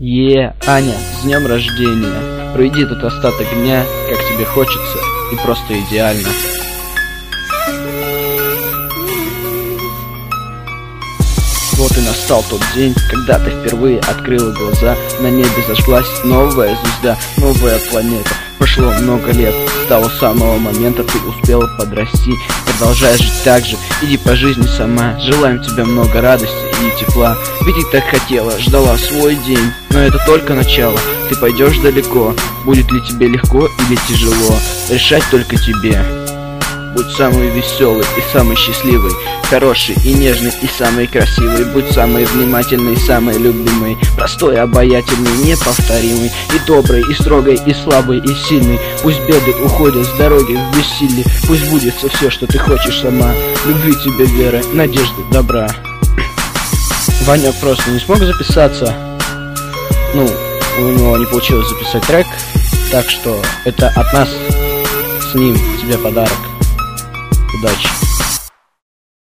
Аня, с днем рождения. Проведи этот остаток дня, как тебе хочется, и просто идеально. Вот и настал тот день, когда ты впервые открыла глаза. На небе зажглась новая звезда, новая планета. Прошло много лет, с того самого момента ты успела подрасти. Продолжай жить так же, иди по жизни сама. Желаем тебе много радости и тепла. Ведь ты так хотела, ждала свой день. Но это только начало, ты пойдешь далеко. Будет ли тебе легко или тяжело, решать только тебе. Будь самый веселый и самый счастливый, хороший и нежный и самый красивый. Будь самый внимательный, самый любимый, простой, обаятельный, неповторимый, и добрый, и строгой, и слабый, и сильный. Пусть беды уходят с дороги в бессилие. Пусть сбудется все, что ты хочешь сама. Любви тебе, веры, надежды, добра. Ваня просто не смог записаться. У него не получилось записать трек. Так что это от нас с ним тебе подарок. Удачи!